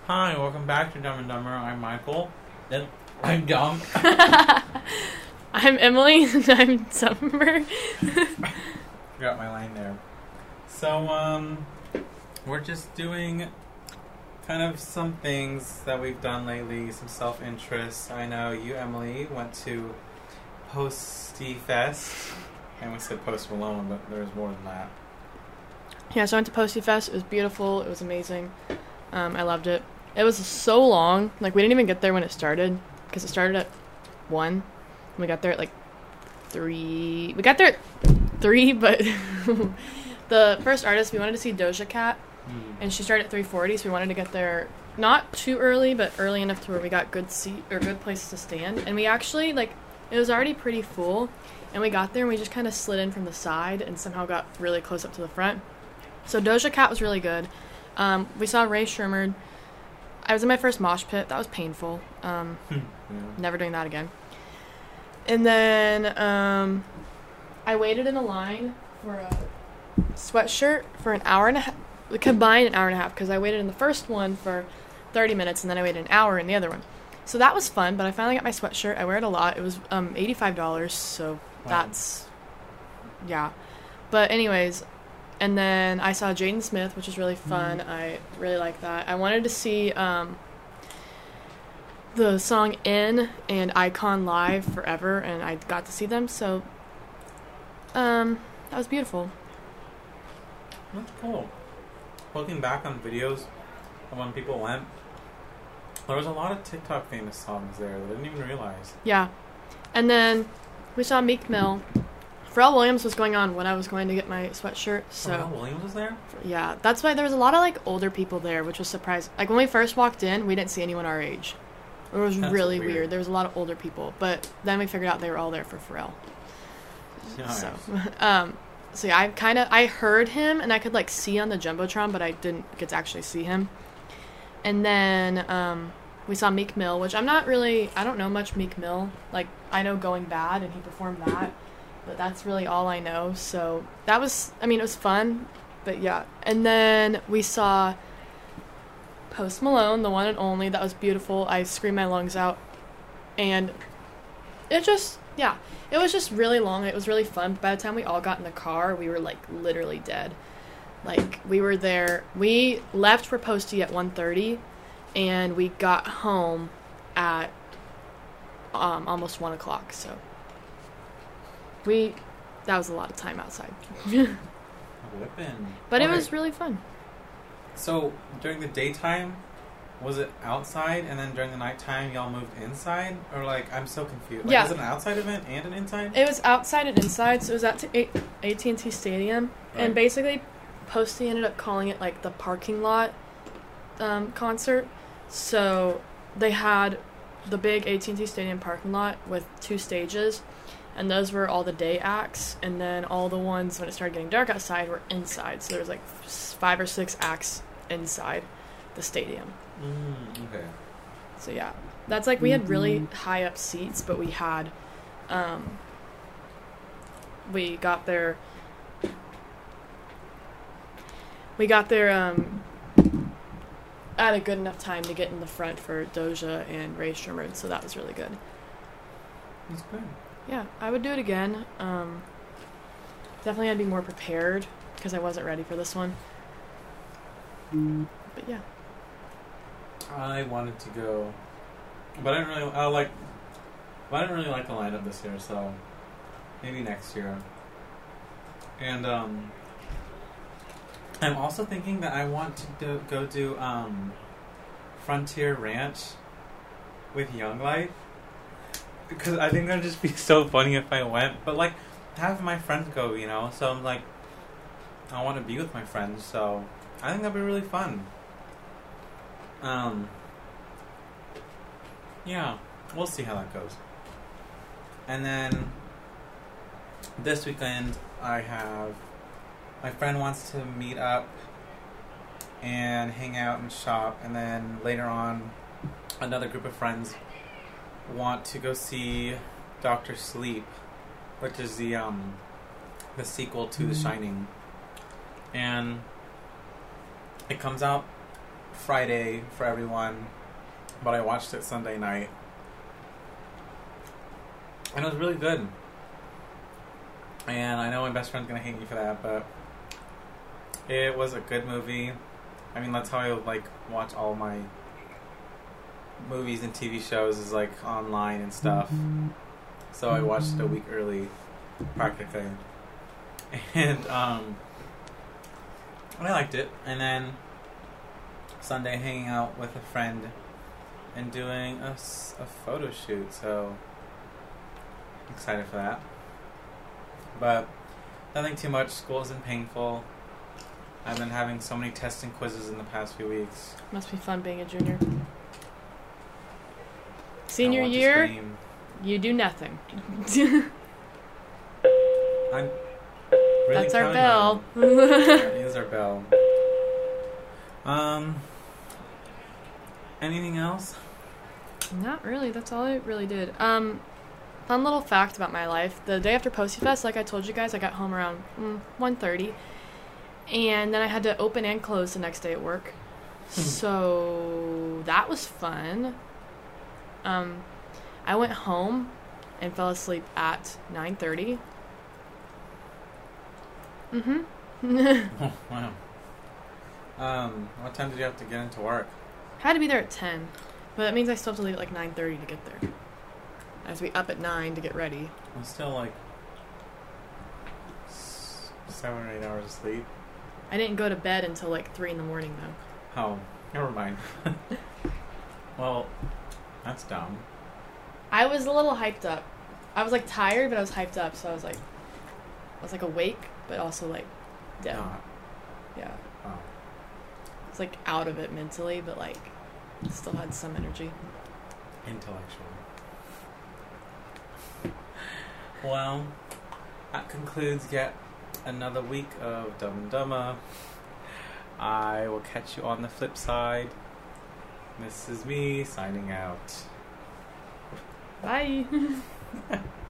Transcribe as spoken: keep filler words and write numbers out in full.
Hi, welcome back to Dumb and Dumber. I'm Michael. Then I'm dumb. I'm Emily, and I'm Summer. Got my line there. So, um, we're just doing kind of some things that we've done lately, some self-interest. I know you, Emily, went to Posty Fest. I almost said Post Malone, but there's more than that. Yeah, so I went to Posty Fest. It was beautiful. It was amazing. Um, I loved it. It was so long. Like, we didn't even get there when it started, because it started at one. And we got there at, like, three. We got there at three, but the first artist, we wanted to see Doja Cat, mm. and she started at three forty, so we wanted to get there not too early, but early enough to where we got good seat or good places to stand. And we actually, like, it was already pretty full, and we got there and we just kind of slid in from the side and somehow got really close up to the front. So Doja Cat was really good. Um, we saw Rae Sremmurd. I was in my first mosh pit. That was painful. Um, yeah. Never doing that again. And then um, I waited in a line for a sweatshirt for an hour and a half. Combined an hour and a half, because I waited in the first one for thirty minutes and then I waited an hour in the other one. So that was fun, but I finally got my sweatshirt. I wear it a lot. It was um, eighty-five dollars, so wow. That's, yeah. But anyways, and then I saw Jaden Smith, which was really fun. Mm. I really liked that. I wanted to see um, the song In and Icon live forever, and I got to see them, so um, that was beautiful. That's cool. Looking back on videos of when people went, there was a lot of TikTok famous songs there that I didn't even realize. Yeah. And then we saw Meek Mill. Pharrell Williams was going on when I was going to get my sweatshirt. So Pharrell Williams was there? Yeah. That's why there was a lot of, like, older people there, which was surprising. Like, when we first walked in, we didn't see anyone our age. It was That's really weird. weird. There was a lot of older people. But then we figured out they were all there for Pharrell. Nice. So, um... So yeah, I kind of, I heard him, and I could, like, see on the Jumbotron, but I didn't get to actually see him. And then, um, we saw Meek Mill, which I'm not really, I don't know much Meek Mill. Like, I know Going Bad, and he performed that, but that's really all I know. So that was, I mean, it was fun, but yeah. And then we saw Post Malone, the one and only. That was beautiful. I screamed my lungs out. And it just, yeah. It was just really long. It was really fun. By the time we all got in the car, we were, like, literally dead. Like, we were there. We left for Posty at one thirty, and we got home at um, almost one o'clock. So, we, that was a lot of time outside. Whipping. But okay. It was really fun. So, during the daytime, was it outside, and then during the nighttime y'all moved inside? Or, like, I'm so confused. Like, yeah. Was it an outside event and an inside? It was outside and inside, so it was at A T and T Stadium. Right. And basically, Posty ended up calling it, like, the parking lot um, concert. So they had the big A T and T Stadium parking lot with two stages, and those were all the day acts. And then all the ones, when it started getting dark outside, were inside. So there was, like, five or six acts inside the stadium. Mm, okay. So yeah, that's like, we had really high up seats, but we had, um, we got there, we got there, um, at a good enough time to get in the front for Doja and Rae Sremmurd, so that was really good. That's good. Yeah, I would do it again. Um, definitely had to be more prepared, because I wasn't ready for this one. But yeah. I wanted to go, but I didn't really. I like. But I didn't really like the lineup this year, so maybe next year. And um, I'm also thinking that I want to do, go do um, Frontier Ranch with Young Life, because I think that'd just be so funny if I went. But, like, have my friends go, you know. So I'm like, I want to be with my friends, so I think that'd be really fun. Um, yeah, we'll see how that goes. And then this weekend I have, my friend wants to meet up and hang out and shop, and then later on another group of friends want to go see Doctor Sleep, which is the um the sequel to The Shining. And it comes out Friday for everyone, but I watched it Sunday night. And it was really good. And I know my best friend's going to hate me for that, but it was a good movie. I mean, that's how I, like, watch all my movies and T V shows is, like, online and stuff. So I watched it a week early, practically. And, um... and I liked it. And then Sunday hanging out with a friend and doing a, a photo shoot, so excited for that. But nothing too much. School isn't painful. I've been having so many tests and quizzes in the past few weeks. Must be fun being a junior. Senior I want to year, scream. you do nothing. I'm really That's our counting bell. on it. That is our bell. Um. Anything else? Not really. That's all I really did. Um, fun little fact about my life. The day after Posty Fest, like I told you guys, I got home around mm, one thirty. And then I had to open and close the next day at work. So that was fun. Um, I went home and fell asleep at nine thirty. Mm-hmm. Oh, wow. Um, what time did you have to get into work? Had to be there at ten. But that means I still have to leave at like nine thirty to get there. I have to be up at nine to get ready. I'm still like s- seven or eight hours of sleep. I didn't go to bed until like three in the morning though. Oh, never mind. Well, that's dumb. I was a little hyped up. I was like tired, but I was hyped up, so I was like, I was like awake, but also like dead. Not. Yeah, Oh. I was like out of it mentally, but like still had some energy. Intellectual. Well, that concludes yet another week of Dumb and Dumber. I will catch you on the flip side. This is me signing out. Bye.